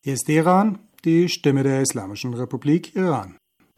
Hier ist Teheran, die Stimme der Islamischen Republik Iran.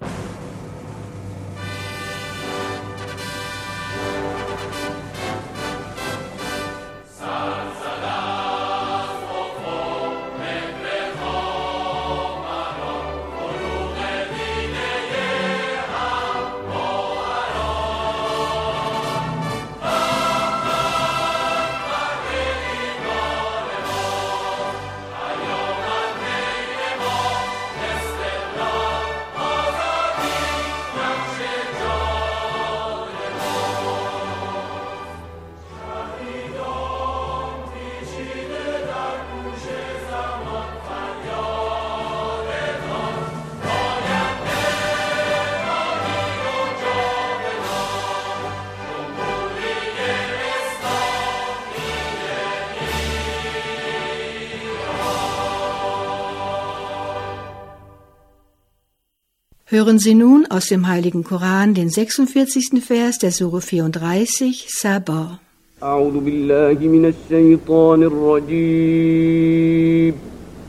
Hören Sie nun aus dem Heiligen Koran den 46. Vers der Sure 34, Sabah. أعوذ بالله من الشيطان الرجيم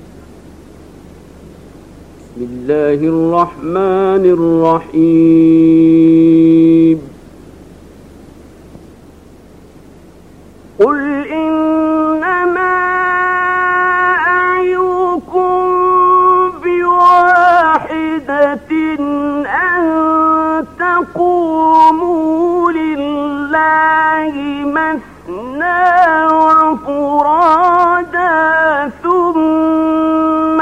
بسم الله الرحمن الرحيم قل إنما أعظكم بواحدة أن تقوموا لله مثنى وفرادا ثم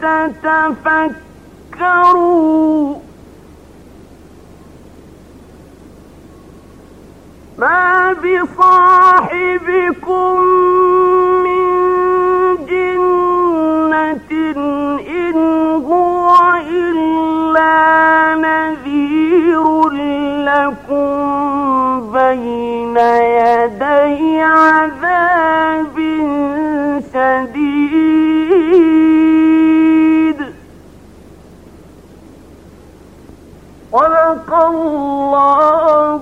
تتفكروا ما بصاحبكم من جنة إن هو إلا نذير لكم بين يدي عذاب شديد صدق الله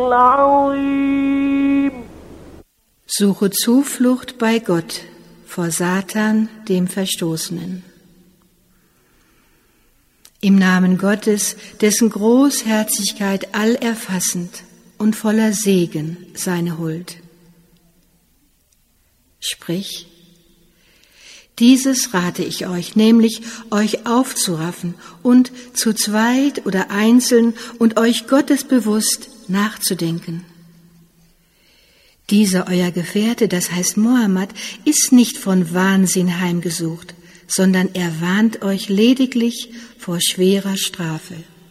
العظيم. Suche Zuflucht bei Gott vor Satan, dem Verstoßenen. Im Namen Gottes, dessen Großherzigkeit allerfassend und voller Segen seine Huld. Sprich, dieses rate ich euch, nämlich euch aufzuraffen und zu zweit oder einzeln und euch gottesbewusst nachzudenken. Dieser euer Gefährte, das heißt Mohammed, ist nicht von Wahnsinn heimgesucht, sondern er warnt euch lediglich vor schwerer Strafe.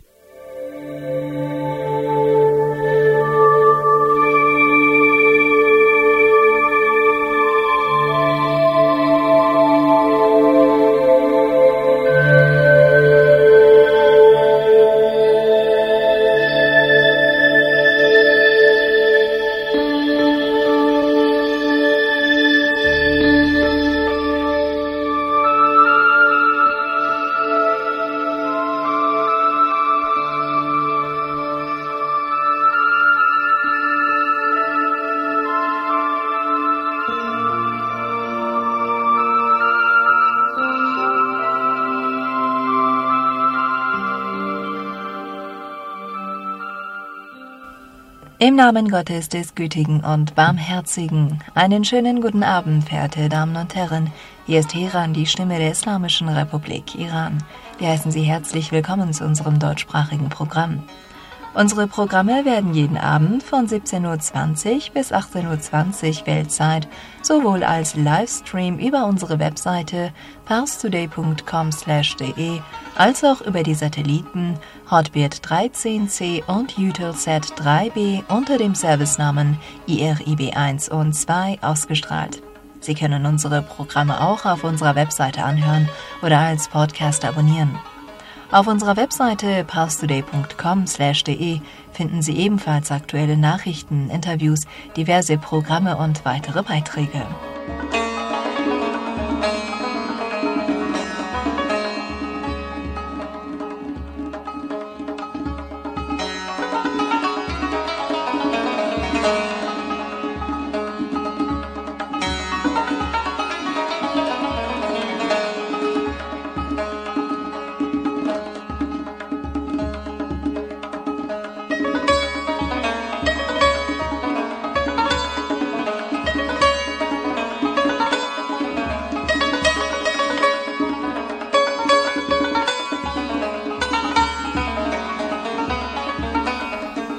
Im Namen Gottes des Gütigen und Barmherzigen, einen schönen guten Abend, verehrte Damen und Herren. Hier ist Teheran, die Stimme der Islamischen Republik Iran. Wir heißen Sie herzlich willkommen zu unserem deutschsprachigen Programm. Unsere Programme werden jeden Abend von 17:20 Uhr bis 18:20 Uhr Weltzeit sowohl als Livestream über unsere Webseite parstoday.com/de als auch über die Satelliten Hotbird 13C und Eutelsat 3B unter dem Servicenamen IRIB1 und 2 ausgestrahlt. Sie können unsere Programme auch auf unserer Webseite anhören oder als Podcast abonnieren. Auf unserer Webseite parstoday.com/de finden Sie ebenfalls aktuelle Nachrichten, Interviews, diverse Programme und weitere Beiträge.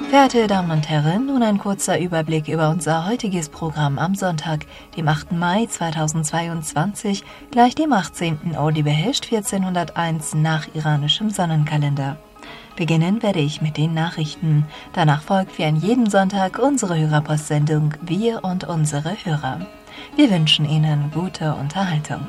Verehrte Damen und Herren, nun ein kurzer Überblick über unser heutiges Programm am Sonntag, dem 8. Mai 2022, gleich dem 18. Ordi Behesht 1401 nach iranischem Sonnenkalender. Beginnen werde ich mit den Nachrichten. Danach folgt wie an jedem Sonntag unsere Hörerpostsendung Wir und unsere Hörer. Wir wünschen Ihnen gute Unterhaltung.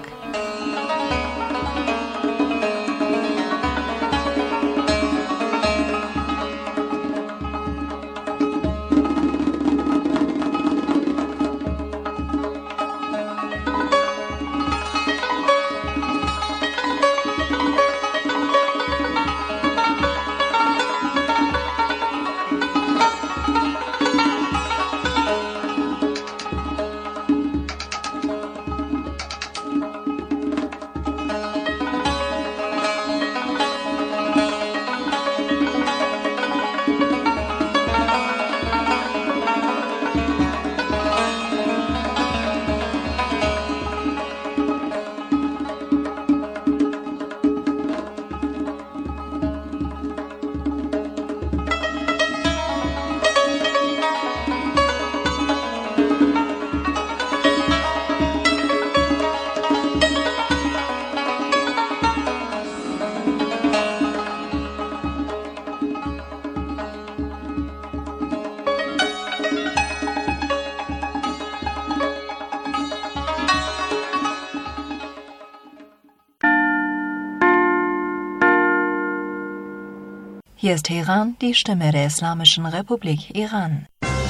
Hier ist Teheran, die Stimme der Islamischen Republik Iran.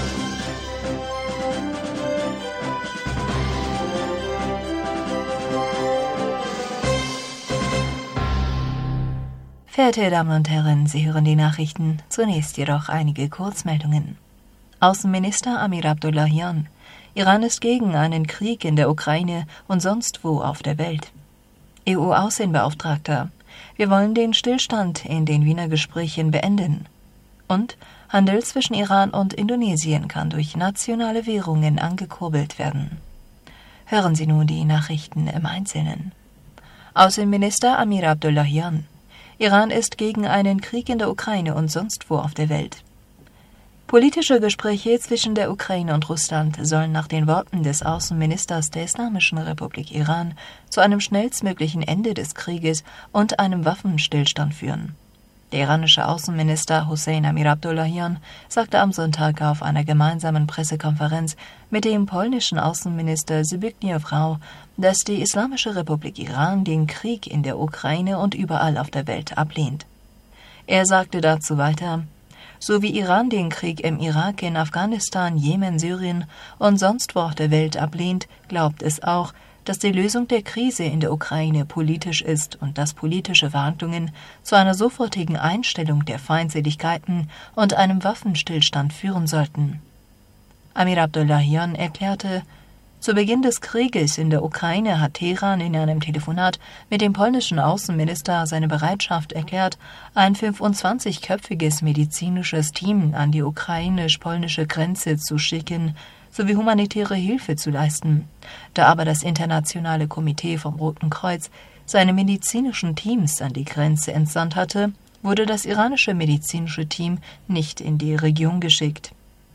Verehrte Damen und Herren, Sie hören die Nachrichten, zunächst jedoch einige Kurzmeldungen. Außenminister Amir Abdullahian: Iran ist gegen einen Krieg in der Ukraine und sonst wo auf der Welt. EU-Außenbeauftragter: Wir wollen den Stillstand in den Wiener Gesprächen beenden. Und Handel zwischen Iran und Indonesien kann durch nationale Währungen angekurbelt werden. Hören Sie nun die Nachrichten im Einzelnen. Außenminister Amir Abdullahian: Iran ist gegen einen Krieg in der Ukraine und sonst wo auf der Welt. Politische Gespräche zwischen der Ukraine und Russland sollen nach den Worten des Außenministers der Islamischen Republik Iran zu einem schnellstmöglichen Ende des Krieges und einem Waffenstillstand führen. Der iranische Außenminister Hossein Amir Abdullahian sagte am Sonntag auf einer gemeinsamen Pressekonferenz mit dem polnischen Außenminister Zbigniew Rau, dass die Islamische Republik Iran den Krieg in der Ukraine und überall auf der Welt ablehnt. Er sagte dazu weiter: So wie Iran den Krieg im Irak, in Afghanistan, Jemen, Syrien und sonst wo auf der Welt ablehnt, glaubt es auch, dass die Lösung der Krise in der Ukraine politisch ist und dass politische Verhandlungen zu einer sofortigen Einstellung der Feindseligkeiten und einem Waffenstillstand führen sollten. Amir Abdullahian erklärte: Zu Beginn des Krieges in der Ukraine hat Teheran in einem Telefonat mit dem polnischen Außenminister seine Bereitschaft erklärt, ein 25-köpfiges medizinisches Team an die ukrainisch-polnische Grenze zu schicken, sowie humanitäre Hilfe zu leisten. Da aber das Internationale Komitee vom Roten Kreuz seine medizinischen Teams an die Grenze entsandt hatte, wurde das iranische medizinische Team nicht in die Region geschickt.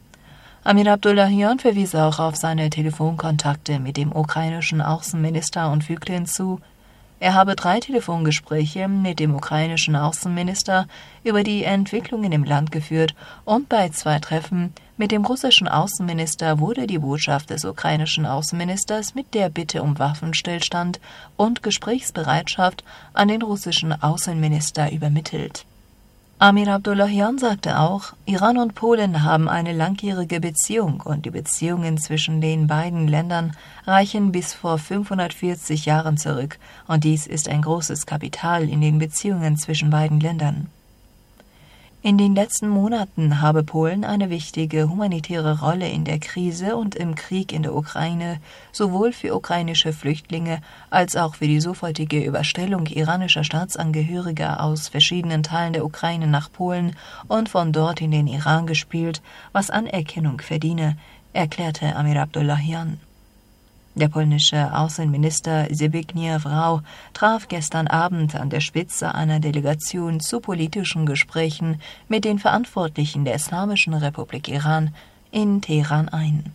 Amir Abdullahian verwies auch auf seine Telefonkontakte mit dem ukrainischen Außenminister und fügte hinzu, er habe 3 Telefongespräche mit dem ukrainischen Außenminister über die Entwicklungen im Land geführt und bei 2 Treffen mit dem russischen Außenminister wurde die Botschaft des ukrainischen Außenministers mit der Bitte um Waffenstillstand und Gesprächsbereitschaft an den russischen Außenminister übermittelt. Amir Abdullahian sagte auch, Iran und Polen haben eine langjährige Beziehung und die Beziehungen zwischen den beiden Ländern reichen bis vor 540 Jahren zurück und dies ist ein großes Kapital in den Beziehungen zwischen beiden Ländern. In den letzten Monaten habe Polen eine wichtige humanitäre Rolle in der Krise und im Krieg in der Ukraine, sowohl für ukrainische Flüchtlinge als auch für die sofortige Überstellung iranischer Staatsangehöriger aus verschiedenen Teilen der Ukraine nach Polen und von dort in den Iran gespielt, was Anerkennung verdiene, erklärte Amir Abdullahian. Der polnische Außenminister Zbigniew Rau traf gestern Abend an der Spitze einer Delegation zu politischen Gesprächen mit den Verantwortlichen der Islamischen Republik Iran in Teheran ein.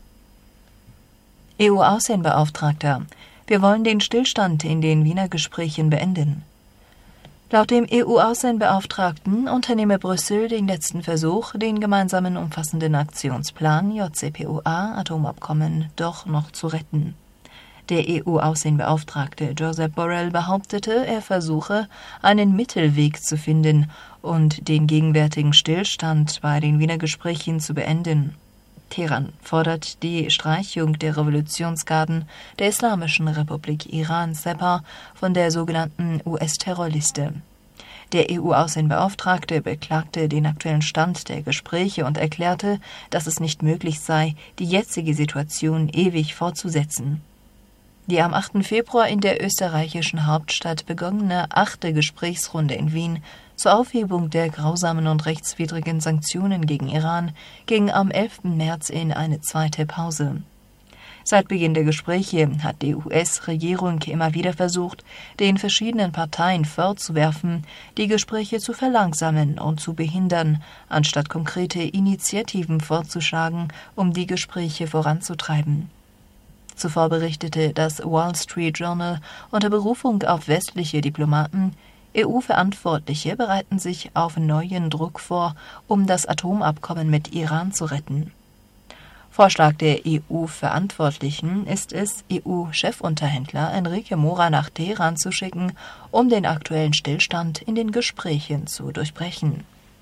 EU-Außenbeauftragter: Wir wollen den Stillstand in den Wiener Gesprächen beenden. Laut dem EU-Außenbeauftragten unternehme Brüssel den letzten Versuch, den gemeinsamen umfassenden Aktionsplan JCPOA-Atomabkommen doch noch zu retten. Der EU-Außenbeauftragte Josep Borrell behauptete, er versuche, einen Mittelweg zu finden und den gegenwärtigen Stillstand bei den Wiener Gesprächen zu beenden. Teheran fordert die Streichung der Revolutionsgarden der Islamischen Republik Iran (SEPA) von der sogenannten US-Terrorliste. Der EU-Außenbeauftragte beklagte den aktuellen Stand der Gespräche und erklärte, dass es nicht möglich sei, die jetzige Situation ewig fortzusetzen. Die am 8. Februar in der österreichischen Hauptstadt begonnene 8. Gesprächsrunde in Wien zur Aufhebung der grausamen und rechtswidrigen Sanktionen gegen Iran ging am 11. März in eine zweite Pause. Seit Beginn der Gespräche hat die US-Regierung immer wieder versucht, den verschiedenen Parteien vorzuwerfen, die Gespräche zu verlangsamen und zu behindern, anstatt konkrete Initiativen vorzuschlagen, um die Gespräche voranzutreiben. Zuvor berichtete das Wall Street Journal unter Berufung auf westliche Diplomaten, EU-Verantwortliche bereiten sich auf neuen Druck vor, um das Atomabkommen mit Iran zu retten. Vorschlag der EU-Verantwortlichen ist es, EU-Chefunterhändler Enrique Mora nach Teheran zu schicken, um den aktuellen Stillstand in den Gesprächen zu durchbrechen.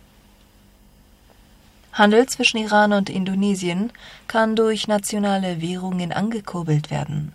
Handel zwischen Iran und Indonesien kann durch nationale Währungen angekurbelt werden.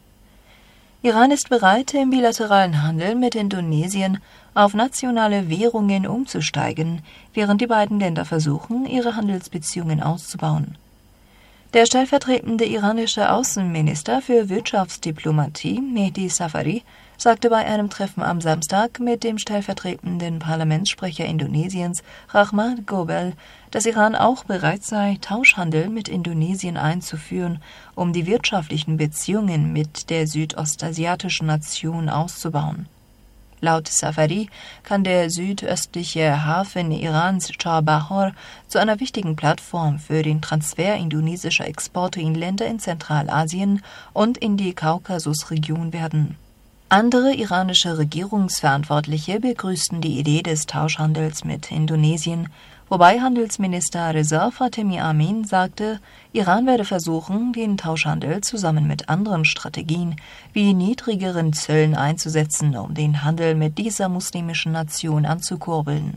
Iran ist bereit, im bilateralen Handel mit Indonesien auf nationale Währungen umzusteigen, während die beiden Länder versuchen, ihre Handelsbeziehungen auszubauen. Der stellvertretende iranische Außenminister für Wirtschaftsdiplomatie, Mehdi Safari, sagte bei einem Treffen am Samstag mit dem stellvertretenden Parlamentssprecher Indonesiens, Rahmat Gobel, dass Iran auch bereit sei, Tauschhandel mit Indonesien einzuführen, um die wirtschaftlichen Beziehungen mit der südostasiatischen Nation auszubauen. Laut Safari kann der südöstliche Hafen Irans Char-Bahar zu einer wichtigen Plattform für den Transfer indonesischer Exporte in Länder in Zentralasien und in die Kaukasusregion werden. Andere iranische Regierungsverantwortliche begrüßten die Idee des Tauschhandels mit Indonesien, wobei Handelsminister Reza Fatemi Amin sagte, Iran werde versuchen, den Tauschhandel zusammen mit anderen Strategien wie niedrigeren Zöllen einzusetzen, um den Handel mit dieser muslimischen Nation anzukurbeln.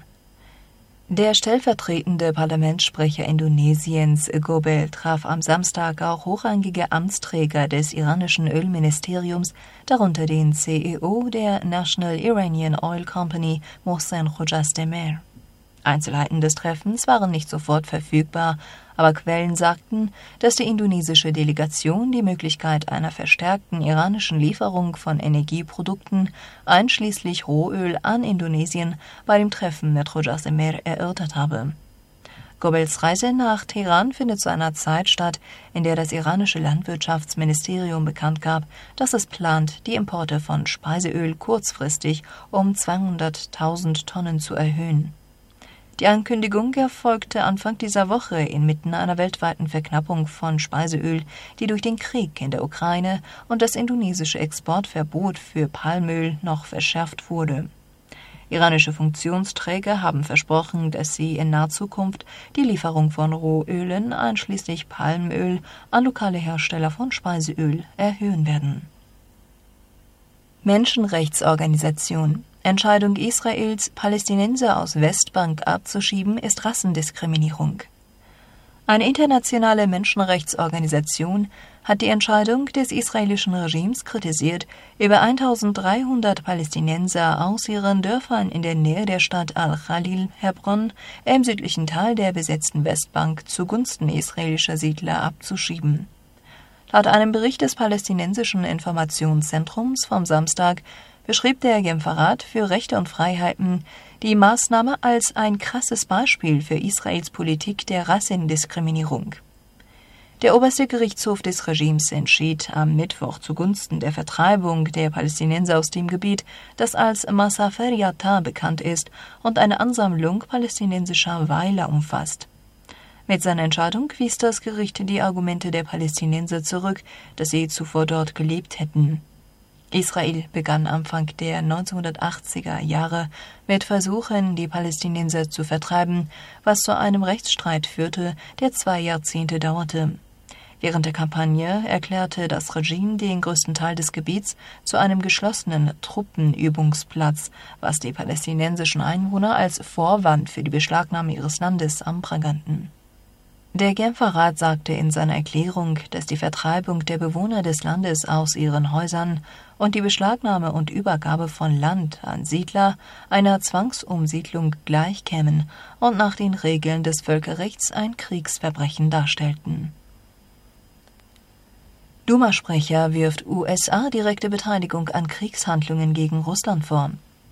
Der stellvertretende Parlamentssprecher Indonesiens Gobel traf am Samstag auch hochrangige Amtsträger des iranischen Ölministeriums, darunter den CEO der National Iranian Oil Company, Mohsen Khojastdemir. Einzelheiten des Treffens waren nicht sofort verfügbar, aber Quellen sagten, dass die indonesische Delegation die Möglichkeit einer verstärkten iranischen Lieferung von Energieprodukten, einschließlich Rohöl, an Indonesien bei dem Treffen mit Khojastdemir erörtert habe. Gobels Reise nach Teheran findet zu einer Zeit statt, in der das iranische Landwirtschaftsministerium bekannt gab, dass es plant, die Importe von Speiseöl kurzfristig um 200.000 Tonnen zu erhöhen. Die Ankündigung erfolgte Anfang dieser Woche inmitten einer weltweiten Verknappung von Speiseöl, die durch den Krieg in der Ukraine und das indonesische Exportverbot für Palmöl noch verschärft wurde. Iranische Funktionsträger haben versprochen, dass sie in naher Zukunft die Lieferung von Rohölen, einschließlich Palmöl, an lokale Hersteller von Speiseöl erhöhen werden. Menschenrechtsorganisation: Entscheidung Israels, Palästinenser aus Westbank abzuschieben, ist Rassendiskriminierung. Eine internationale Menschenrechtsorganisation hat die Entscheidung des israelischen Regimes kritisiert, über 1300 Palästinenser aus ihren Dörfern in der Nähe der Stadt Al-Khalil, Hebron, im südlichen Teil der besetzten Westbank zugunsten israelischer Siedler abzuschieben. Laut einem Bericht des palästinensischen Informationszentrums vom Samstag beschrieb der Genfer Rat für Rechte und Freiheiten die Maßnahme als ein krasses Beispiel für Israels Politik der Rassendiskriminierung. Der oberste Gerichtshof des Regimes entschied am Mittwoch zugunsten der Vertreibung der Palästinenser aus dem Gebiet, das als Masafer Yatta bekannt ist und eine Ansammlung palästinensischer Weiler umfasst. Mit seiner Entscheidung wies das Gericht die Argumente der Palästinenser zurück, dass sie zuvor dort gelebt hätten. Israel begann Anfang der 1980er Jahre mit Versuchen, die Palästinenser zu vertreiben, was zu einem Rechtsstreit führte, der 2 Jahrzehnte dauerte. Während der Kampagne erklärte das Regime den größten Teil des Gebiets zu einem geschlossenen Truppenübungsplatz, was die palästinensischen Einwohner als Vorwand für die Beschlagnahme ihres Landes anprangerten. Der Genfer Rat sagte in seiner Erklärung, dass die Vertreibung der Bewohner des Landes aus ihren Häusern und die Beschlagnahme und Übergabe von Land an Siedler einer Zwangsumsiedlung gleichkämen und nach den Regeln des Völkerrechts ein Kriegsverbrechen darstellten. Duma-Sprecher wirft USA direkte Beteiligung an Kriegshandlungen gegen Russland vor.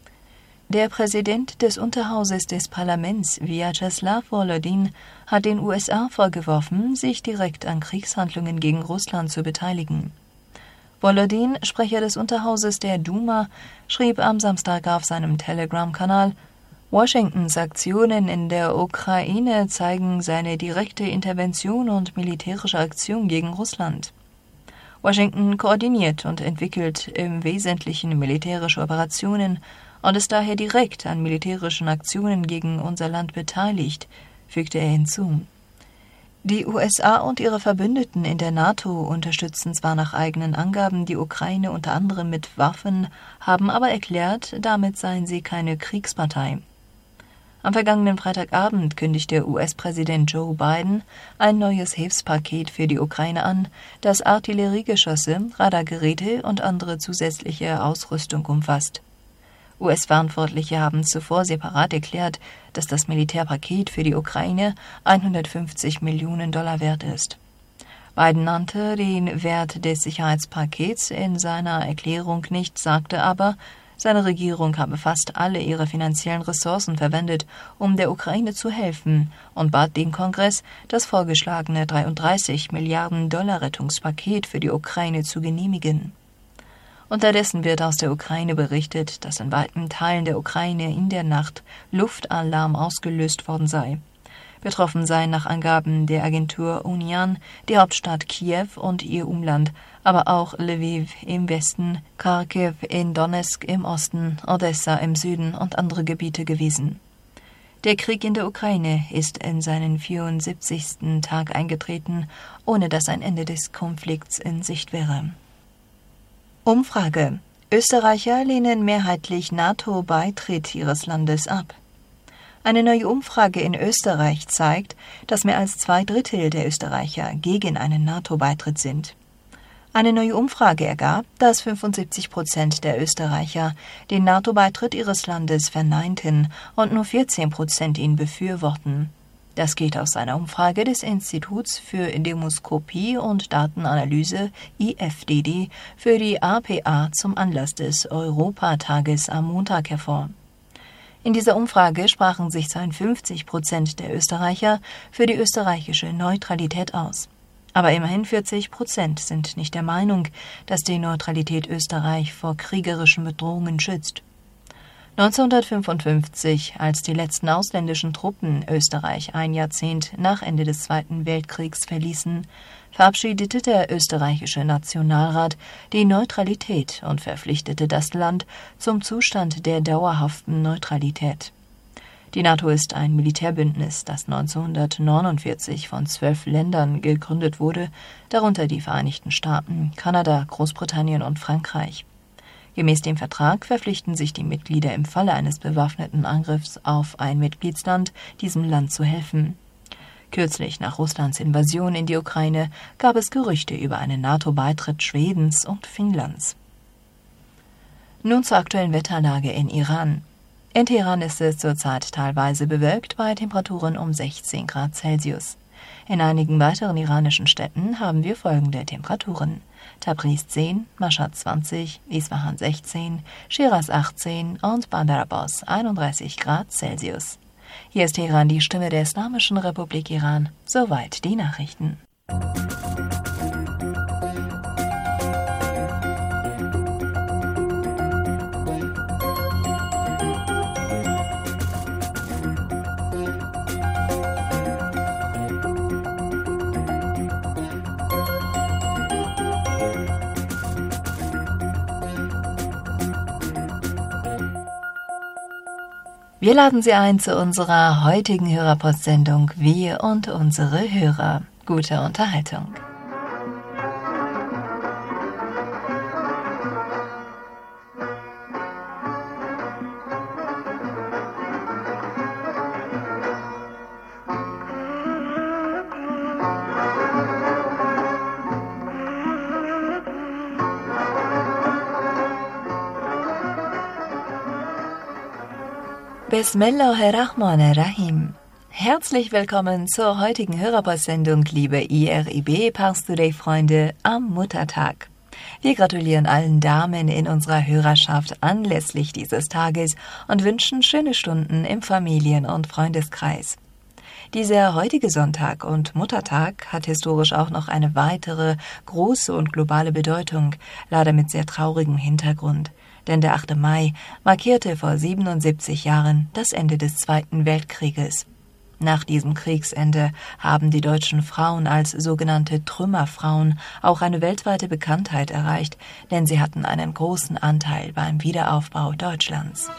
Der Präsident des Unterhauses des Parlaments, Vyacheslav Volodin, hat den USA vorgeworfen, sich direkt an Kriegshandlungen gegen Russland zu beteiligen. Volodin, Sprecher des Unterhauses der Duma, schrieb am Samstag auf seinem Telegram-Kanal: Washingtons Aktionen in der Ukraine zeigen seine direkte Intervention und militärische Aktion gegen Russland. Washington koordiniert und entwickelt im Wesentlichen militärische Operationen und ist daher direkt an militärischen Aktionen gegen unser Land beteiligt, fügte er hinzu. Die USA und ihre Verbündeten in der NATO unterstützen zwar nach eigenen Angaben die Ukraine unter anderem mit Waffen, haben aber erklärt, damit seien sie keine Kriegspartei. Am vergangenen Freitagabend kündigte US-Präsident Joe Biden ein neues Hilfspaket für die Ukraine an, das Artilleriegeschosse, Radargeräte und andere zusätzliche Ausrüstung umfasst. US-Verantwortliche haben zuvor separat erklärt, dass das Militärpaket für die Ukraine 150 Millionen Dollar wert ist. Biden nannte den Wert des Sicherheitspakets in seiner Erklärung nicht, sagte aber, seine Regierung habe fast alle ihre finanziellen Ressourcen verwendet, um der Ukraine zu helfen, und bat den Kongress, das vorgeschlagene 33 Milliarden Dollar Rettungspaket für die Ukraine zu genehmigen. Unterdessen wird aus der Ukraine berichtet, dass in weiten Teilen der Ukraine in der Nacht Luftalarm ausgelöst worden sei. Betroffen seien nach Angaben der Agentur Unian die Hauptstadt Kiew und ihr Umland, aber auch Lviv im Westen, Kharkiv in Donezk im Osten, Odessa im Süden und andere Gebiete gewesen. Der Krieg in der Ukraine ist in seinen 74. Tag eingetreten, ohne dass ein Ende des Konflikts in Sicht wäre. Umfrage: Österreicher lehnen mehrheitlich NATO-Beitritt ihres Landes ab. Eine neue Umfrage in Österreich zeigt, dass mehr als 2/3 der Österreicher gegen einen NATO-Beitritt sind. Eine neue Umfrage ergab, dass 75% der Österreicher den NATO-Beitritt ihres Landes verneinten und nur 14% ihn befürworten. Das geht aus einer Umfrage des Instituts für Demoskopie und Datenanalyse IFDD für die APA zum Anlass des Europatages am Montag hervor. In dieser Umfrage sprachen sich 52% der Österreicher für die österreichische Neutralität aus. Aber immerhin 40% sind nicht der Meinung, dass die Neutralität Österreich vor kriegerischen Bedrohungen schützt. 1955, als die letzten ausländischen Truppen Österreich ein Jahrzehnt nach Ende des Zweiten Weltkriegs verließen, verabschiedete der österreichische Nationalrat die Neutralität und verpflichtete das Land zum Zustand der dauerhaften Neutralität. Die NATO ist ein Militärbündnis, das 1949 von 12 Ländern gegründet wurde, darunter die Vereinigten Staaten, Kanada, Großbritannien und Frankreich. Gemäß dem Vertrag verpflichten sich die Mitglieder im Falle eines bewaffneten Angriffs auf ein Mitgliedsland, diesem Land zu helfen. Kürzlich nach Russlands Invasion in die Ukraine gab es Gerüchte über einen NATO-Beitritt Schwedens und Finnlands. Nun zur aktuellen Wetterlage in Iran. In Teheran ist es zurzeit teilweise bewölkt bei Temperaturen um 16 Grad Celsius. In einigen weiteren iranischen Städten haben wir folgende Temperaturen: Tabriz 10, Mashhad 20, Isfahan 16, Shiraz 18 und Bandar-Abbas 31 Grad Celsius. Hier ist Teheran, die Stimme der Islamischen Republik Iran. Soweit die Nachrichten. Wir laden Sie ein zu unserer heutigen Hörerpostsendung Wir und unsere Hörer. Gute Unterhaltung. Bismillahirrahmanirrahim. Herzlich willkommen zur heutigen Hörerpostsendung, liebe IRIB Pars Today Freunde, am Muttertag. Wir gratulieren allen Damen in unserer Hörerschaft anlässlich dieses Tages und wünschen schöne Stunden im Familien- und Freundeskreis. Dieser heutige Sonntag und Muttertag hat historisch auch noch eine weitere große und globale Bedeutung, leider mit sehr traurigem Hintergrund. Denn der 8. Mai markierte vor 77 Jahren das Ende des Zweiten Weltkrieges. Nach diesem Kriegsende haben die deutschen Frauen als sogenannte Trümmerfrauen auch eine weltweite Bekanntheit erreicht, denn sie hatten einen großen Anteil beim Wiederaufbau Deutschlands.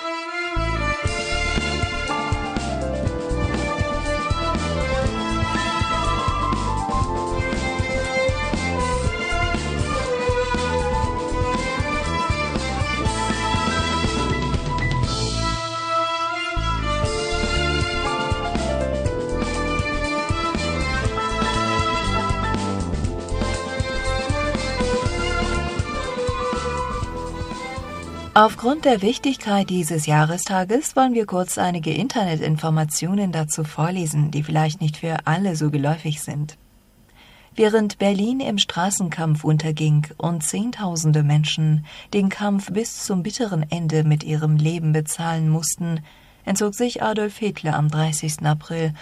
Aufgrund der Wichtigkeit dieses Jahrestages wollen wir kurz einige Internetinformationen dazu vorlesen, die vielleicht nicht für alle so geläufig sind. Während Berlin im Straßenkampf unterging und Zehntausende Menschen den Kampf bis zum bitteren Ende mit ihrem Leben bezahlen mussten, entzog sich Adolf Hitler am 30. April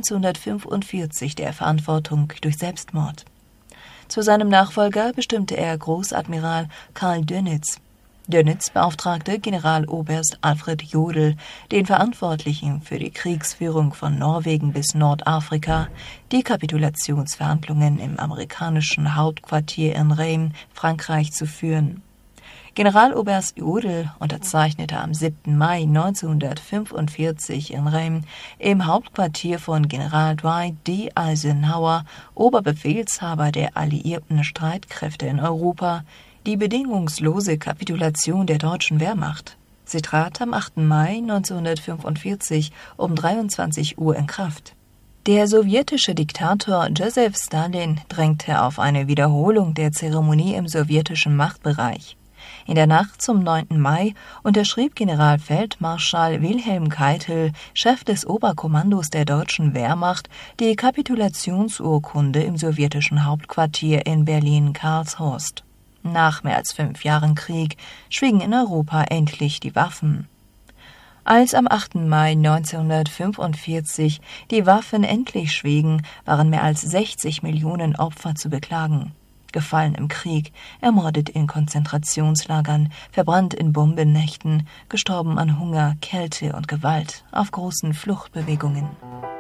1945 der Verantwortung durch Selbstmord. Zu seinem Nachfolger bestimmte er Großadmiral Karl Dönitz. Dönitz beauftragte Generaloberst Alfred Jodl, den Verantwortlichen für die Kriegsführung von Norwegen bis Nordafrika, die Kapitulationsverhandlungen im amerikanischen Hauptquartier in Reims, Frankreich, zu führen. Generaloberst Jodl unterzeichnete am 7. Mai 1945 in Reims im Hauptquartier von General Dwight D. Eisenhower, Oberbefehlshaber der alliierten Streitkräfte in Europa, die bedingungslose Kapitulation der deutschen Wehrmacht. Sie trat am 8. Mai 1945 um 23 Uhr in Kraft. Der sowjetische Diktator Josef Stalin drängte auf eine Wiederholung der Zeremonie im sowjetischen Machtbereich. In der Nacht zum 9. Mai unterschrieb Generalfeldmarschall Wilhelm Keitel, Chef des Oberkommandos der deutschen Wehrmacht, die Kapitulationsurkunde im sowjetischen Hauptquartier in Berlin-Karlshorst. Nach mehr als 5 Jahren Krieg schwiegen in Europa endlich die Waffen. Als am 8. Mai 1945 die Waffen endlich schwiegen, waren mehr als 60 Millionen Opfer zu beklagen. Gefallen im Krieg, ermordet in Konzentrationslagern, verbrannt in Bombennächten, gestorben an Hunger, Kälte und Gewalt auf großen Fluchtbewegungen.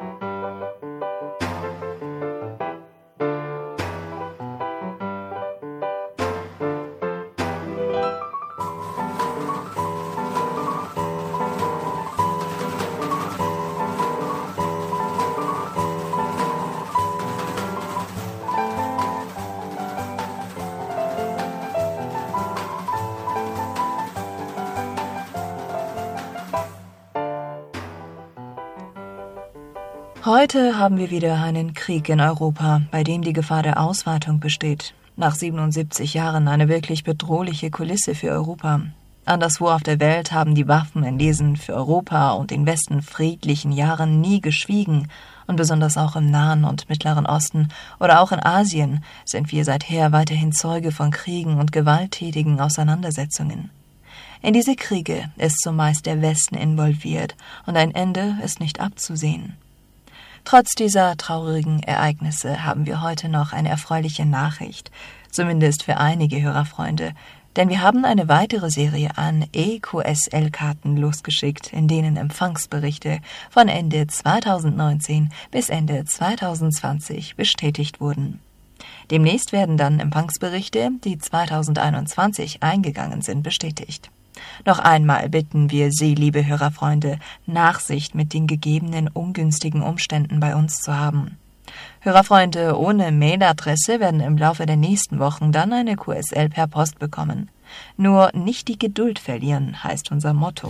Heute haben wir wieder einen Krieg in Europa, bei dem die Gefahr der Ausweitung besteht. Nach 77 Jahren eine wirklich bedrohliche Kulisse für Europa. Anderswo auf der Welt haben die Waffen in diesen für Europa und den Westen friedlichen Jahren nie geschwiegen. Und besonders auch im Nahen und Mittleren Osten oder auch in Asien sind wir seither weiterhin Zeuge von Kriegen und gewalttätigen Auseinandersetzungen. In diese Kriege ist zumeist der Westen involviert und ein Ende ist nicht abzusehen. Trotz dieser traurigen Ereignisse haben wir heute noch eine erfreuliche Nachricht, zumindest für einige Hörerfreunde, denn wir haben eine weitere Serie an EQSL-Karten losgeschickt, in denen Empfangsberichte von Ende 2019 bis Ende 2020 bestätigt wurden. Demnächst werden dann Empfangsberichte, die 2021 eingegangen sind, bestätigt. Noch einmal bitten wir Sie, liebe Hörerfreunde, Nachsicht mit den gegebenen ungünstigen Umständen bei uns zu haben. Hörerfreunde ohne Mailadresse werden im Laufe der nächsten Wochen dann eine QSL per Post bekommen. Nur nicht die Geduld verlieren, heißt unser Motto.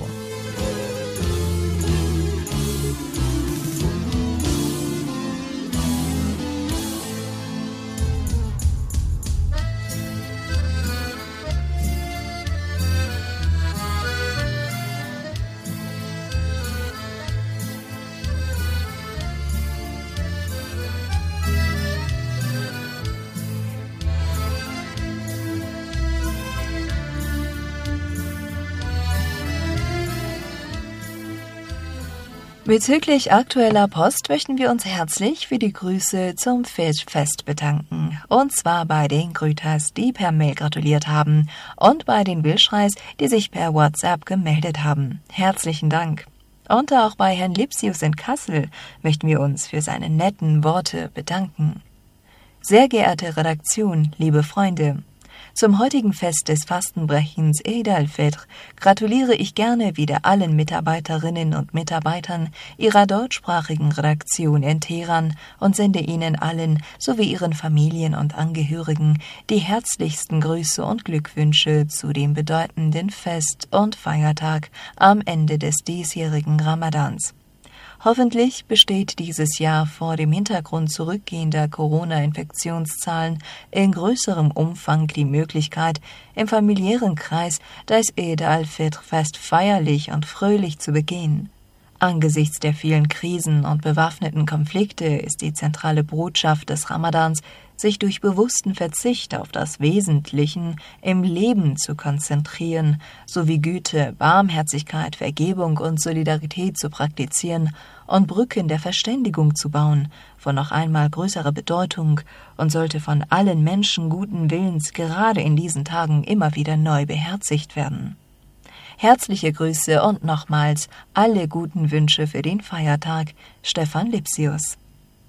Bezüglich aktueller Post möchten wir uns herzlich für die Grüße zum Fischfest bedanken. Und zwar bei den Grüters, die per Mail gratuliert haben, und bei den Wilschreis, die sich per WhatsApp gemeldet haben. Herzlichen Dank. Und auch bei Herrn Lipsius in Kassel möchten wir uns für seine netten Worte bedanken. Sehr geehrte Redaktion, liebe Freunde, zum heutigen Fest des Fastenbrechens Eid al-Fitr gratuliere ich gerne wieder allen Mitarbeiterinnen und Mitarbeitern ihrer deutschsprachigen Redaktion in Teheran und sende Ihnen allen sowie Ihren Familien und Angehörigen die herzlichsten Grüße und Glückwünsche zu dem bedeutenden Fest und Feiertag am Ende des diesjährigen Ramadans. Hoffentlich besteht dieses Jahr vor dem Hintergrund zurückgehender Corona-Infektionszahlen in größerem Umfang die Möglichkeit, im familiären Kreis das Eid al-Fitr-Fest feierlich und fröhlich zu begehen. Angesichts der vielen Krisen und bewaffneten Konflikte ist die zentrale Botschaft des Ramadans, sich durch bewussten Verzicht auf das Wesentliche im Leben zu konzentrieren, sowie Güte, Barmherzigkeit, Vergebung und Solidarität zu praktizieren und Brücken der Verständigung zu bauen, von noch einmal größerer Bedeutung und sollte von allen Menschen guten Willens gerade in diesen Tagen immer wieder neu beherzigt werden. Herzliche Grüße und nochmals alle guten Wünsche für den Feiertag, Stefan Lipsius.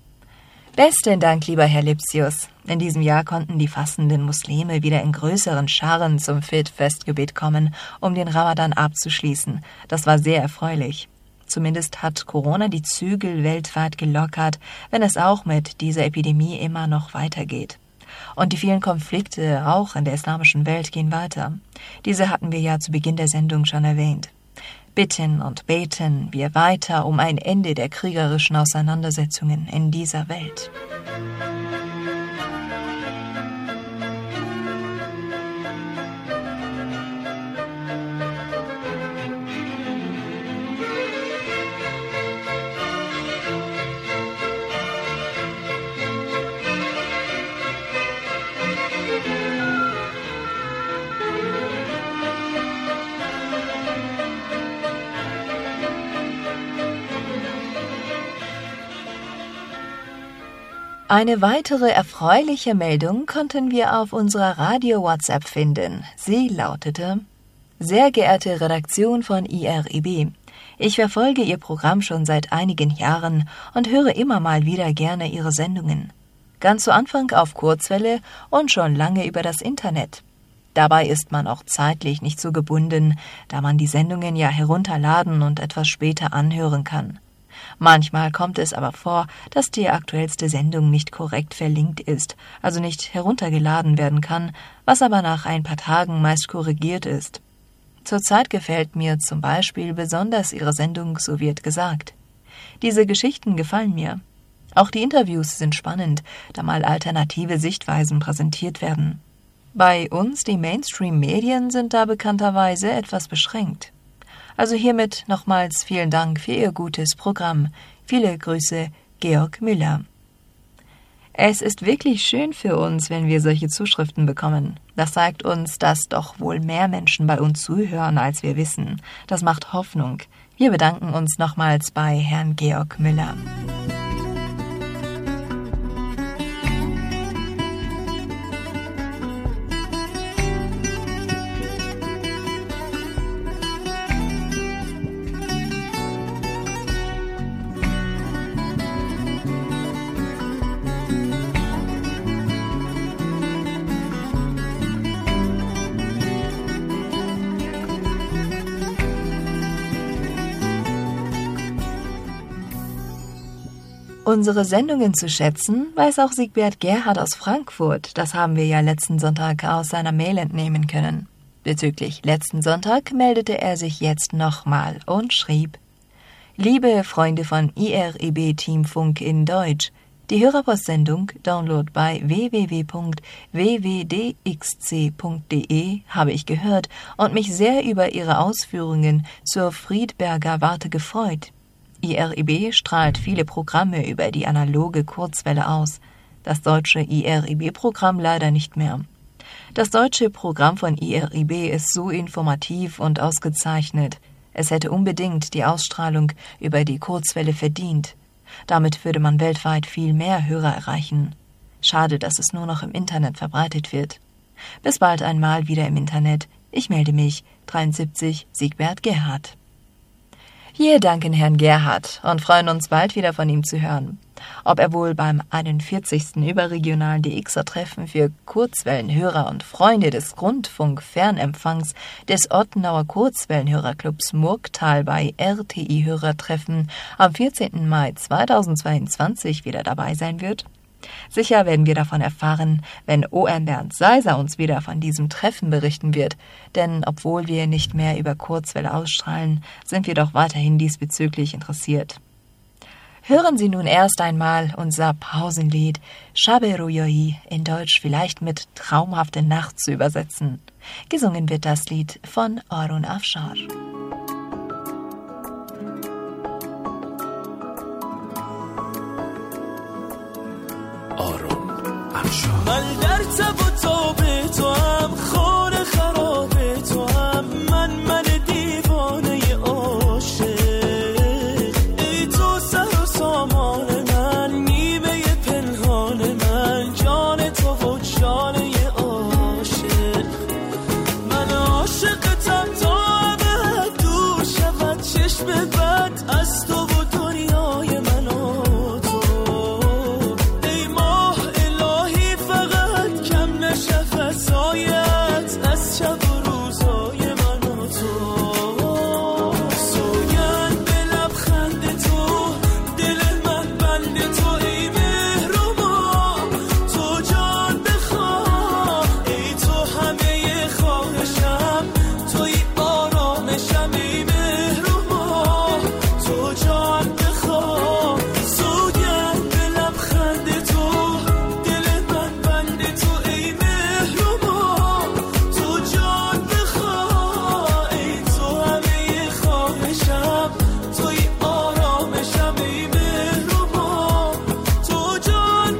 Besten Dank, lieber Herr Lipsius. In diesem Jahr konnten die fastenden Muslime wieder in größeren Scharen zum Festgebet kommen, um den Ramadan abzuschließen. Das war sehr erfreulich. Zumindest hat Corona die Zügel weltweit gelockert, wenn es auch mit dieser Epidemie immer noch weitergeht. Und die vielen Konflikte auch in der islamischen Welt gehen weiter. Diese hatten wir ja zu Beginn der Sendung schon erwähnt. Bitten und beten wir weiter um ein Ende der kriegerischen Auseinandersetzungen in dieser Welt. Eine weitere erfreuliche Meldung konnten wir auf unserer Radio-WhatsApp finden. Sie lautete: Sehr geehrte Redaktion von IRIB, ich verfolge Ihr Programm schon seit einigen Jahren und höre immer mal wieder gerne Ihre Sendungen. Ganz zu Anfang auf Kurzwelle und schon lange über das Internet. Dabei ist man auch zeitlich nicht so gebunden, da man die Sendungen ja herunterladen und etwas später anhören kann. Manchmal kommt es aber vor, dass die aktuellste Sendung nicht korrekt verlinkt ist, also nicht heruntergeladen werden kann, was aber nach ein paar Tagen meist korrigiert ist. Zurzeit gefällt mir zum Beispiel besonders Ihre Sendung So wird gesagt. Diese Geschichten gefallen mir. Auch die Interviews sind spannend, da mal alternative Sichtweisen präsentiert werden. Bei uns, die Mainstream-Medien, sind da bekannterweise etwas beschränkt. Also hiermit nochmals vielen Dank für Ihr gutes Programm. Viele Grüße, Georg Müller. Es ist wirklich schön für uns, wenn wir solche Zuschriften bekommen. Das zeigt uns, dass doch wohl mehr Menschen bei uns zuhören, als wir wissen. Das macht Hoffnung. Wir bedanken uns nochmals bei Herrn Georg Müller. Unsere Sendungen zu schätzen, weiß auch Siegbert Gerhard aus Frankfurt. Das haben wir ja letzten Sonntag aus seiner Mail entnehmen können. Bezüglich letzten Sonntag meldete er sich jetzt nochmal und schrieb: Liebe Freunde von IRIB Team Funk in Deutsch, die Hörerpostsendung Download bei www.wwdxc.de habe ich gehört und mich sehr über Ihre Ausführungen zur Friedberger Warte gefreut. IRIB strahlt viele Programme über die analoge Kurzwelle aus. Das deutsche IRIB-Programm leider nicht mehr. Das deutsche Programm von IRIB ist so informativ und ausgezeichnet. Es hätte unbedingt die Ausstrahlung über die Kurzwelle verdient. Damit würde man weltweit viel mehr Hörer erreichen. Schade, dass es nur noch im Internet verbreitet wird. Bis bald einmal wieder im Internet. Ich melde mich, 73 Siegbert Gerhard. Wir danken Herrn Gerhard und freuen uns bald wieder von ihm zu hören. Ob er wohl beim 41. überregionalen DXer-Treffen für Kurzwellenhörer und Freunde des Rundfunk-Fernempfangs des Ottenauer Kurzwellenhörerclubs Murgtal bei RTI-Hörertreffen am 14. Mai 2022 wieder dabei sein wird? Sicher werden wir davon erfahren, wenn OM Bernd Seiser uns wieder von diesem Treffen berichten wird, denn obwohl wir nicht mehr über Kurzwelle ausstrahlen, sind wir doch weiterhin diesbezüglich interessiert. Hören Sie nun erst einmal unser Pausenlied Shabe Royoi, in Deutsch vielleicht mit traumhafte Nacht zu übersetzen. Gesungen wird das Lied von Arun Afshar. من در تب و تاب تو هم خور خراب تو هم من دیوانه عاشق ای تو سر و سامان من نیمه پنهان من جان تو و جانه عاشق من عاشقتم تا ابد دور شود چشم بد از تو و دنیای من و تو ای ماه الهی فقط کم نشود سایت از شب و روزای من و تو سوگند به لبخند تو دل من بند تو ای مهربان تو جان بخواه ای تو همه خواهشم توی آرامشم ای مهربان تو جان بخواه سوگند به لبخند تو دل من بند تو ای مهربان تو جان بخواه ای تو همه خواهشم توی آرامشم ای مهربان تو جان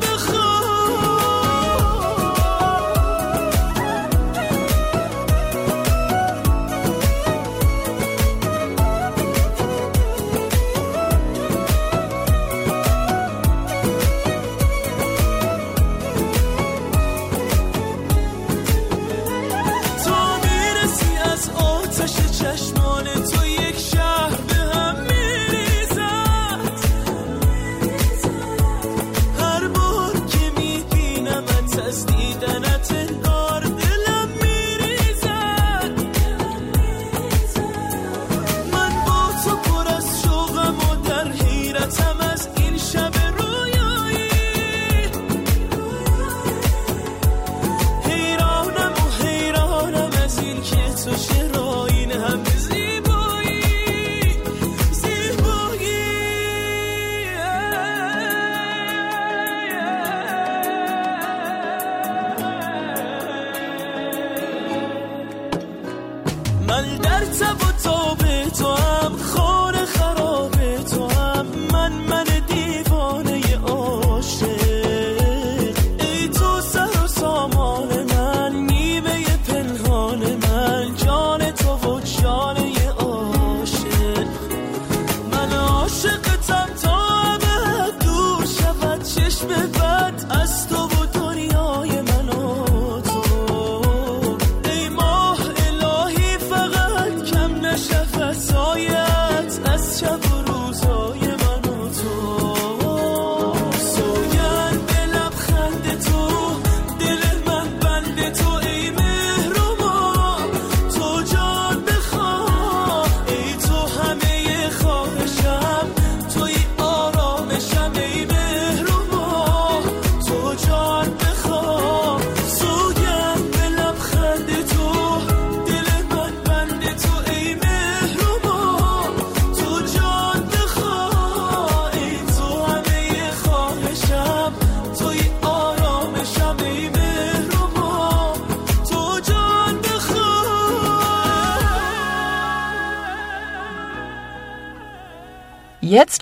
تو میرسی از آتش چشمان تو یک شهر به هم میریزد هر بار که میبینمت از دیدنت انگار دلم میریزد من با تو پر از شوقم و در حیرتم از این شب رویایی حیرانم از این که تو چرا این هم زیبایی من در تب و تاب تو هم خور خراب تو هم من دیوانه عاشق ای تو سر و سامان من نیمه پنهان من جان تو و جانه عاشق من عاشقتم تا ابد دور شود چشم بد از تو و دنیای من و تو ای ماه الهی فقط کم نشود سایت از شب و روزای من و تو سوگند به لبخند تو دل من بند تو ای مهربان تو جان بخواه ای تو همه خواهشم توی آرامشم ای مهربان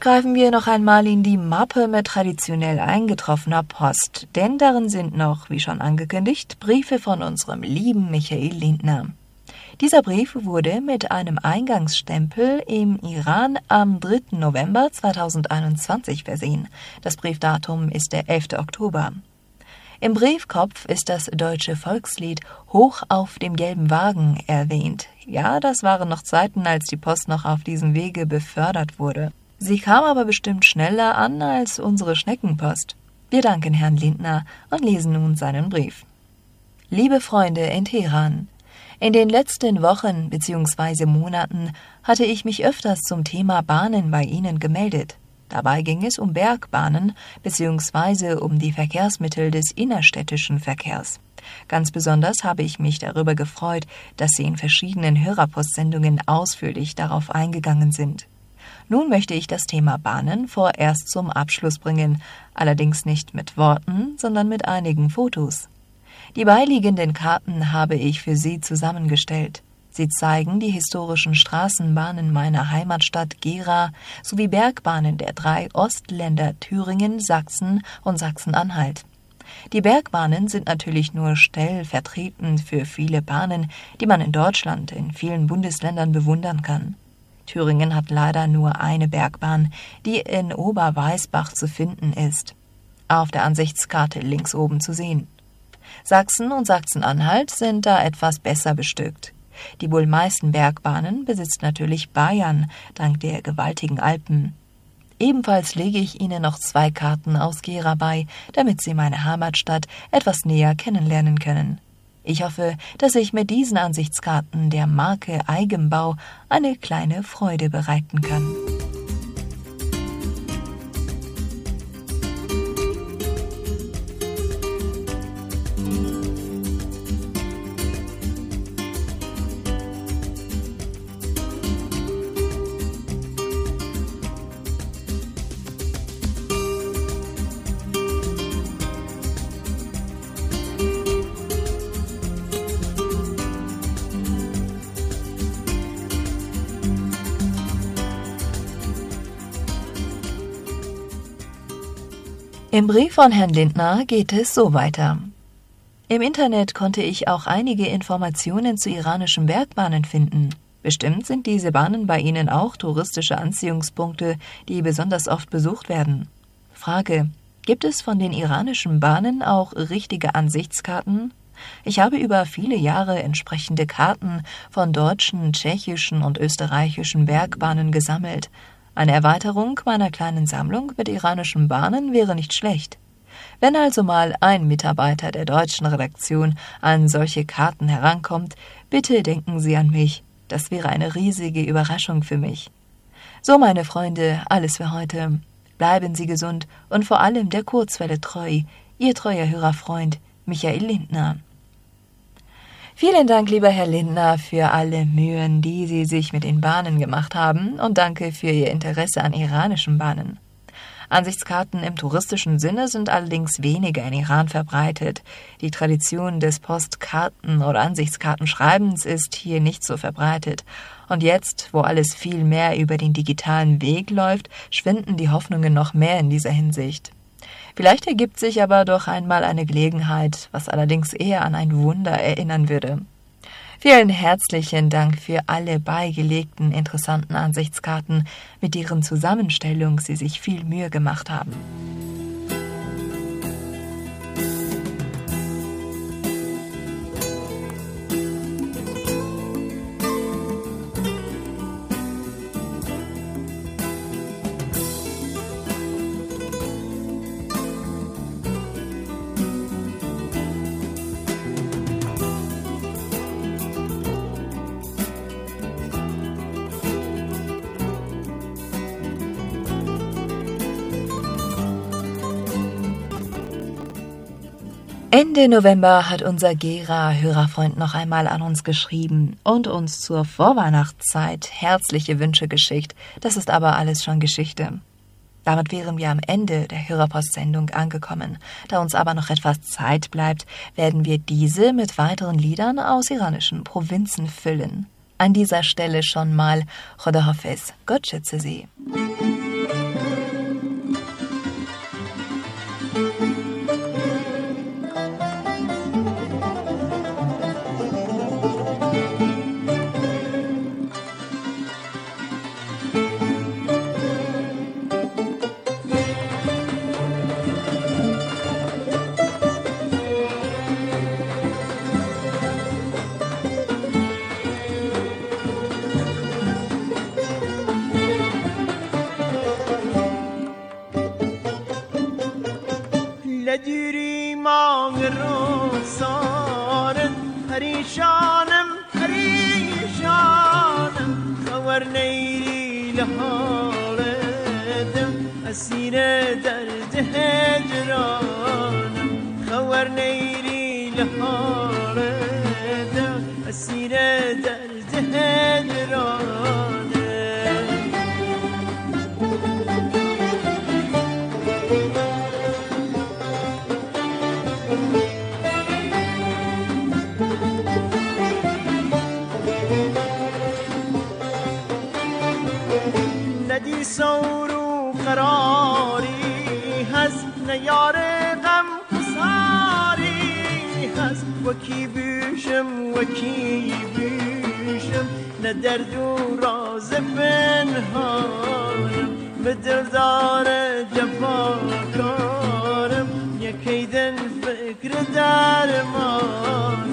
greifen wir noch einmal in die Mappe mit traditionell eingetroffener Post, denn darin sind noch, wie schon angekündigt, Briefe von unserem lieben Michael Lindner. Dieser Brief wurde mit einem Eingangsstempel im Iran am 3. November 2021 versehen. Das Briefdatum ist der 11. Oktober. Im Briefkopf ist das deutsche Volkslied Hoch auf dem gelben Wagen erwähnt. Ja, das waren noch Zeiten, als die Post noch auf diesem Wege befördert wurde. Sie kam aber bestimmt schneller an als unsere Schneckenpost. Wir danken Herrn Lindner und lesen nun seinen Brief. Liebe Freunde in Teheran, in den letzten Wochen bzw. Monaten hatte ich mich öfters zum Thema Bahnen bei Ihnen gemeldet. Dabei ging es um Bergbahnen bzw. um die Verkehrsmittel des innerstädtischen Verkehrs. Ganz besonders habe ich mich darüber gefreut, dass Sie in verschiedenen Hörerpostsendungen ausführlich darauf eingegangen sind. Nun möchte ich das Thema Bahnen vorerst zum Abschluss bringen, allerdings nicht mit Worten, sondern mit einigen Fotos. Die beiliegenden Karten habe ich für Sie zusammengestellt. Sie zeigen die historischen Straßenbahnen meiner Heimatstadt Gera sowie Bergbahnen der 3 Ostländer Thüringen, Sachsen und Sachsen-Anhalt. Die Bergbahnen sind natürlich nur stellvertretend für viele Bahnen, die man in Deutschland in vielen Bundesländern bewundern kann. Thüringen hat leider nur eine Bergbahn, die in Oberweißbach zu finden ist. Auf der Ansichtskarte links oben zu sehen. Sachsen und Sachsen-Anhalt sind da etwas besser bestückt. Die wohl meisten Bergbahnen besitzt natürlich Bayern, dank der gewaltigen Alpen. Ebenfalls lege ich Ihnen noch 2 Karten aus Gera bei, damit Sie meine Heimatstadt etwas näher kennenlernen können. Ich hoffe, dass ich mit diesen Ansichtskarten der Marke Eigenbau eine kleine Freude bereiten kann. Im Brief von Herrn Lindner geht es so weiter. Im Internet konnte ich auch einige Informationen zu iranischen Bergbahnen finden. Bestimmt sind diese Bahnen bei Ihnen auch touristische Anziehungspunkte, die besonders oft besucht werden. Frage: Gibt es von den iranischen Bahnen auch richtige Ansichtskarten? Ich habe über viele Jahre entsprechende Karten von deutschen, tschechischen und österreichischen Bergbahnen gesammelt. Eine Erweiterung meiner kleinen Sammlung mit iranischen Bahnen wäre nicht schlecht. Wenn also mal ein Mitarbeiter der deutschen Redaktion an solche Karten herankommt, bitte denken Sie an mich. Das wäre eine riesige Überraschung für mich. So, meine Freunde, alles für heute. Bleiben Sie gesund und vor allem der Kurzwelle treu. Ihr treuer Hörerfreund Michael Lindner. Vielen Dank, lieber Herr Lindner, für alle Mühen, die Sie sich mit den Bahnen gemacht haben, und danke für Ihr Interesse an iranischen Bahnen. Ansichtskarten im touristischen Sinne sind allerdings weniger in Iran verbreitet. Die Tradition des Postkarten- oder Ansichtskartenschreibens ist hier nicht so verbreitet. Und jetzt, wo alles viel mehr über den digitalen Weg läuft, schwinden die Hoffnungen noch mehr in dieser Hinsicht. Vielleicht ergibt sich aber doch einmal eine Gelegenheit, was allerdings eher an ein Wunder erinnern würde. Vielen herzlichen Dank für alle beigelegten interessanten Ansichtskarten, mit deren Zusammenstellung Sie sich viel Mühe gemacht haben. Ende November hat unser Gera-Hörerfreund noch einmal an uns geschrieben und uns zur Vorweihnachtszeit herzliche Wünsche geschickt. Das ist aber alles schon Geschichte. Damit wären wir am Ende der Hörerpostsendung angekommen. Da uns aber noch etwas Zeit bleibt, werden wir diese mit weiteren Liedern aus iranischen Provinzen füllen. An dieser Stelle schon mal Khoda Hafez, Gott schütze Sie. لدیری مانگ رخسارت پریشانم خبر نیری لحالتم اسیر درد هجرانم خبر نیری لحالتم اسیر درد هجرانم ندی سورو قراری هست نیار غم خساری هست وکی بیشم نه درد و راز پنهانم به دلدار جفاکارم یکیدن فکر درمانم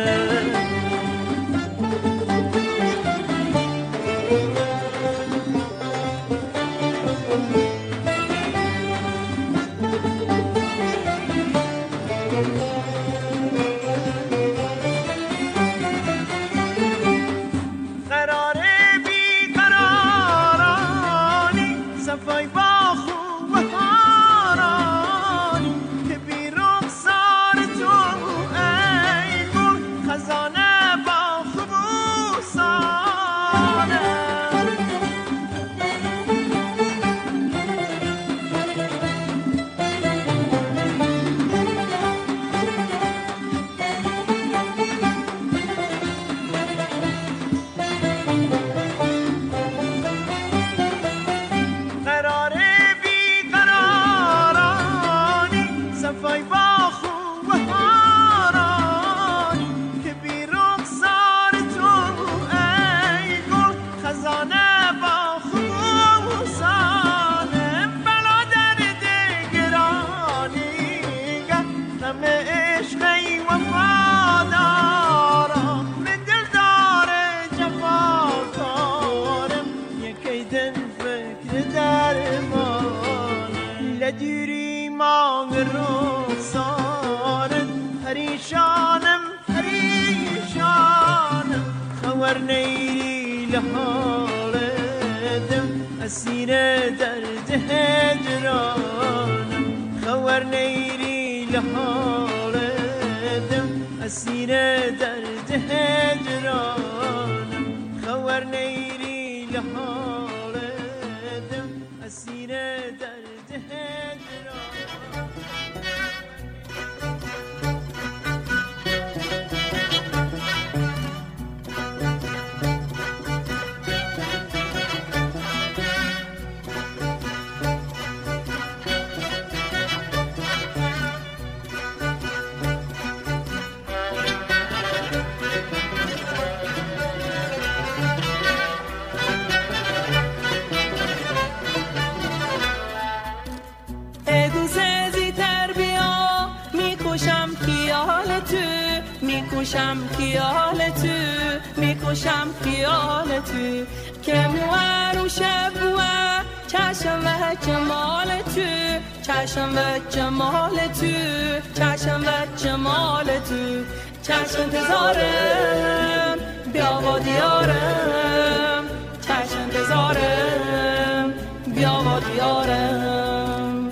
خبر نیری لحالتم اسیر درد هجرانم خبر نیری لحالتم اسیر درد هجرانم خبر نیری لحالتم اسیر درد هجرانم میکشم خیال تو که موار و شب و چشم و جمال تو چشم و جمال تو چشم و جمال تو چشم انتظارم بیا با دیارم چشم انتظارم بیا با دیارم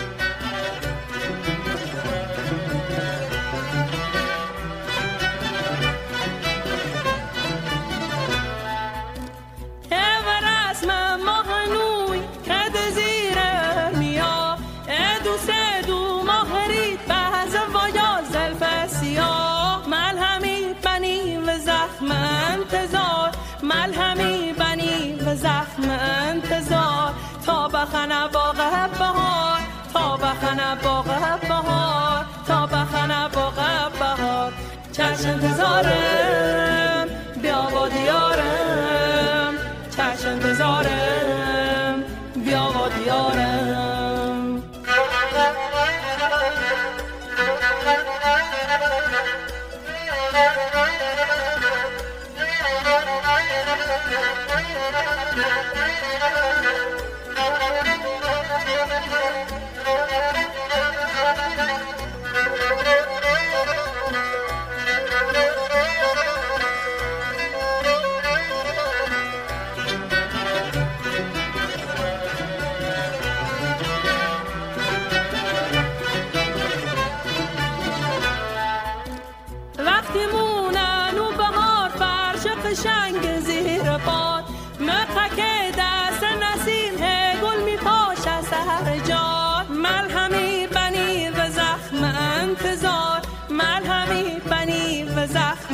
ملهمی بنی و زخم انتظار تا بخنه باغ بهار تا بخنه باغ بهار تا بخنه باغ بهار چشم انتظارم بیا با دیارم چشم انتظارم بیا با دیارم Thank you.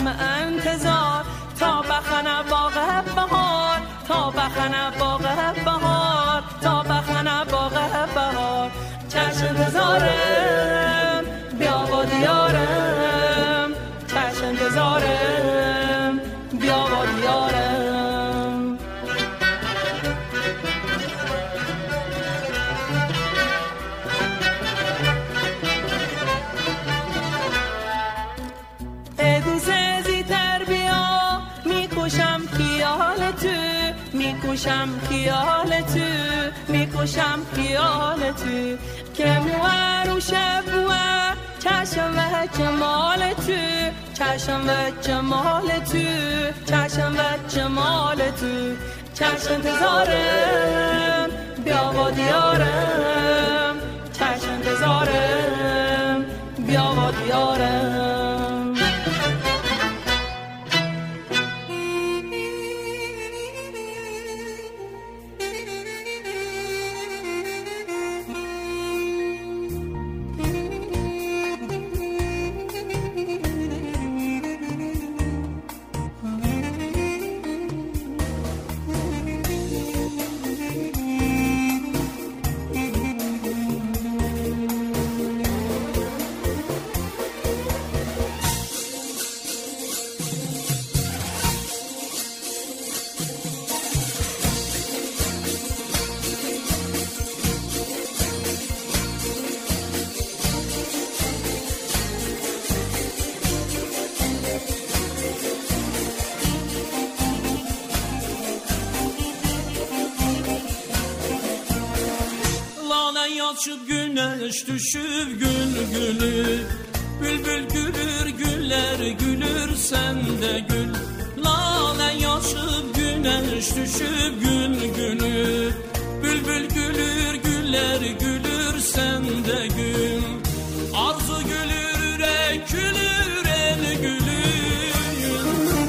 انتظار تا بخنه باغ بهار تا بخنه باغ بهار تا بخنه باغ بهار چشم انتظارم بیا و دیارم چشم انتظارم بیا و دیارم دوست زیتر بیا میکشم خیال تو میکشم خیال تو میکشم خیال تو که موار و شب و چشم و جمال تو چشم و جمال تو چشم و جمال تو چشم انتظارم بیا و دیارم چشم انتظارم بیا و دیارم Açıp güneş düşüp gül gülü Bülbül gülür güller gülür sen de gül Lale yaşıp güneş düşüp gül gülü Bülbül gülür güller gülür sen de gül Arzu gülür yürek gülür el gülür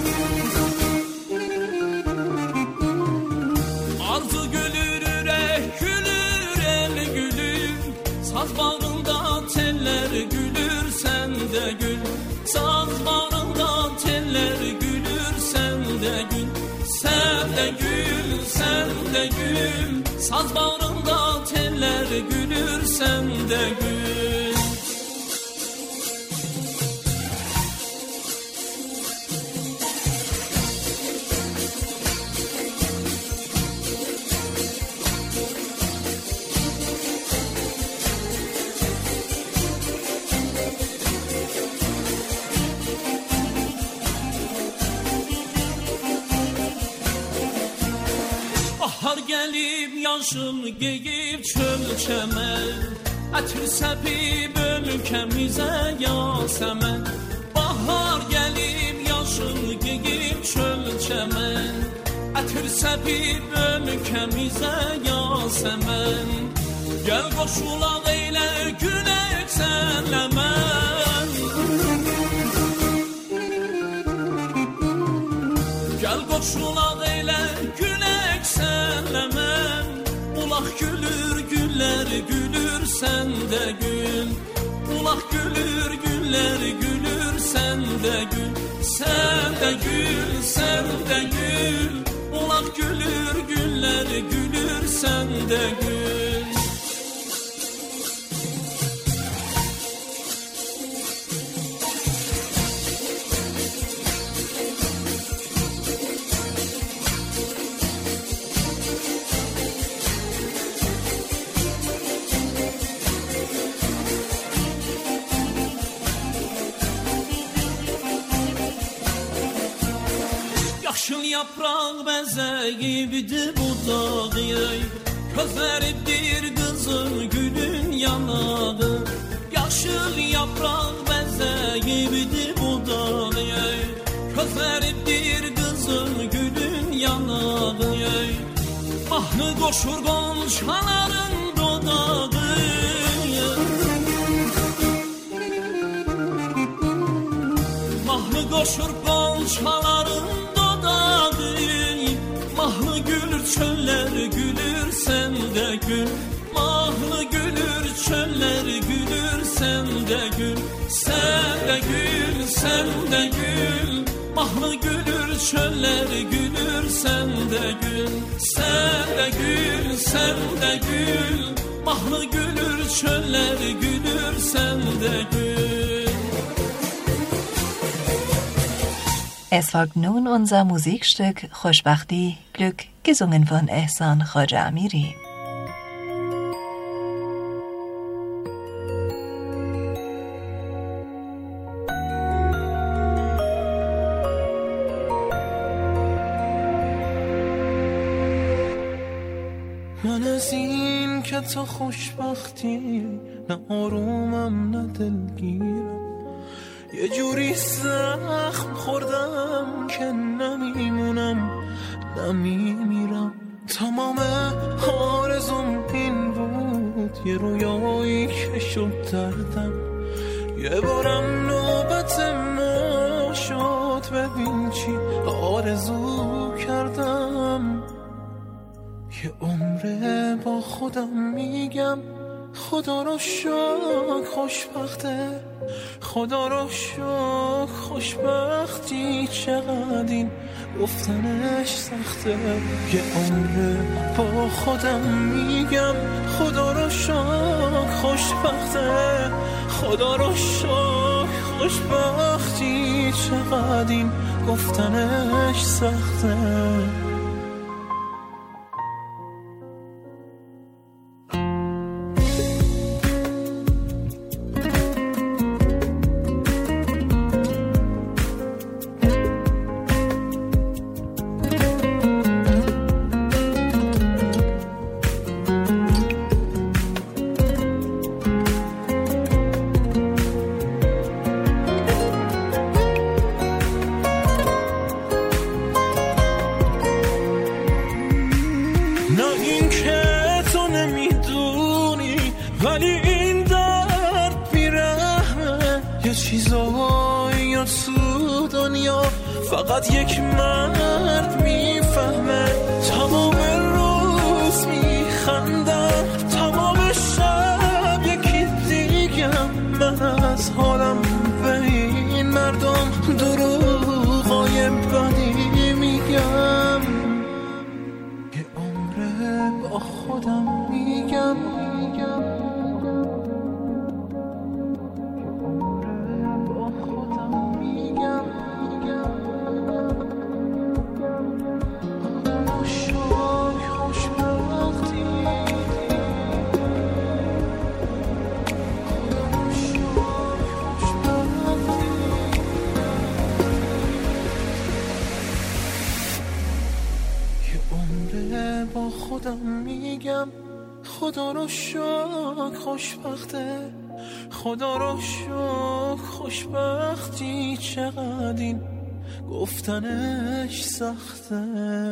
Arzu gülür yürek gülür el gülür Saz bağrında teller gülür sen de gül Saz bağrında teller gülür sen de gül Sen de gül, sen de gül Saz bağrında teller gülür sen de gül Bahar gelip yaşıl geyip çöl çemen Ətir səpib ölkəmizə yasəmən Bahar gelip yaşıl geyip çöl çemen Ətir səpib ölkəmizə yasəmən Gəl qoşulaq eylə günək sənləmən Gəl qoşulaq eylə günək sənləmən Ulaq gülür, güller gülür, sen de gül Ulaq gülür, güller gülür, sen de gül Sen de gül, sen de gül Ulaq gülür, güller gülür, sen de gül Yaşıl yapraq bəzəyibdi budağı Közəribdir qızıl gülün yanağı Yaşıl yapraq bəzəyibdi budağı Közəribdir qızıl gülün yanağı Mahnı qoşur qonşaların dodağı Mahnı qoşur qonşaların Mahnı gülür çöller gülür sen de gül Mahnı gülür çöller gülür sen de gül Sen de gül sen de gül çölleri gülür sen de gül, sen de gül, sen de gül. Mahnı gülür çölleri gülür sen de gül. Es folgt nun unser Musikstück Khoshbakhti, Glück, gesungen von Ehsan Khoja Amiri. من از این که تا خوشبختی نه آرومم نه دلگیرم، یه جوری زخم خوردم که نمیمونم نمیمیرم. تمام آرزوم این بود یه رویایی که شد دردم، یه بارم نوبت ما شد ببین چی آرزو کردم. یه عمره با خودم میگم خدا رو شکر خوشبخته، خدا رو شکر خوشبختی چقدر این گفتنش سخته. یه عمره با خودم میگم خدا رو شکر خوشبخته، خدا رو شکر خوشبختی چقدر این گفتنش سخته. فقط یک مرد میفهمه، تمام روز میخندم، تمام شب یکی دیگم. من از حالم به این مردم دروغای بدی میگم. یه عمره با خودم میگم خدا رو شکر خوشبخته، خدا رو شکر خوشبختی چقدر این گفتنش سخته.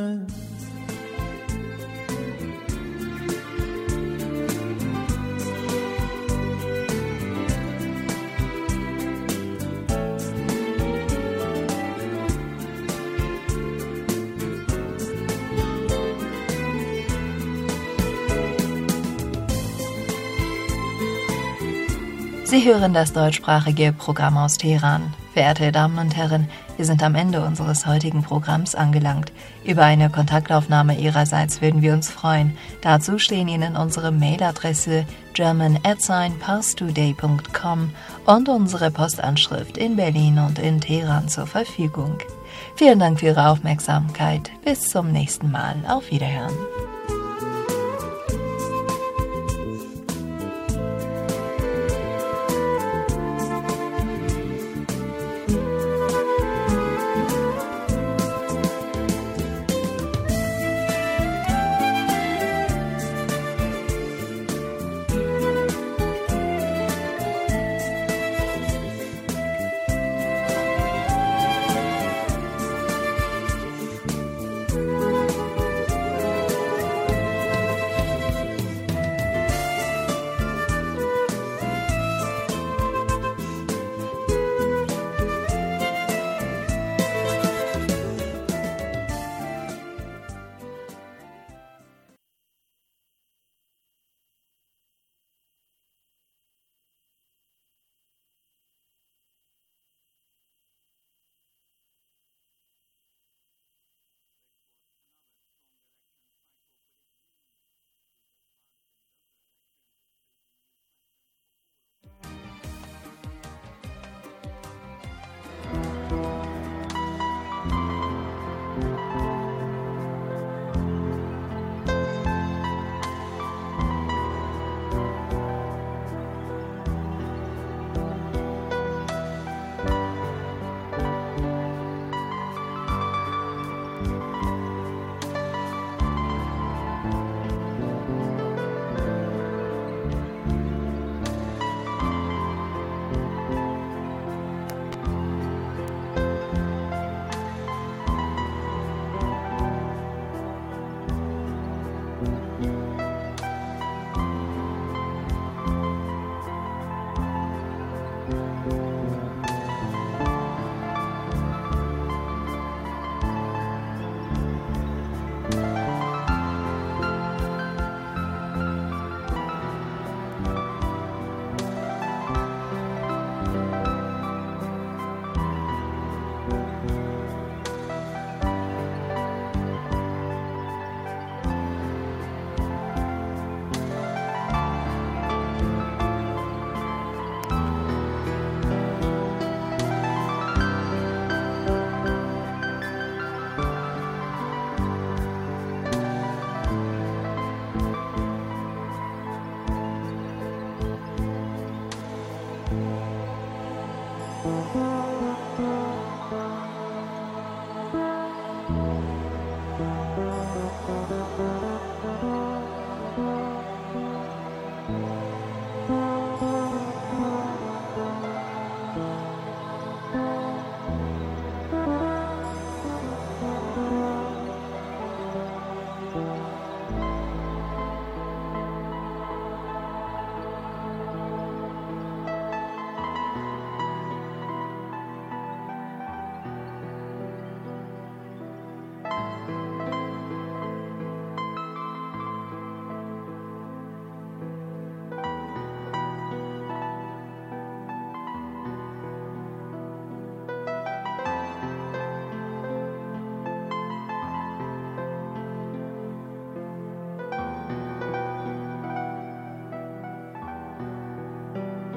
Sie hören das deutschsprachige Programm aus Teheran. Verehrte Damen und Herren, wir sind am Ende unseres heutigen Programms angelangt. Über eine Kontaktaufnahme Ihrerseits würden wir uns freuen. Dazu stehen Ihnen unsere Mailadresse german@parstoday.com und unsere Postanschrift in Berlin und in Teheran zur Verfügung. Vielen Dank für Ihre Aufmerksamkeit. Bis zum nächsten Mal. Auf Wiederhören.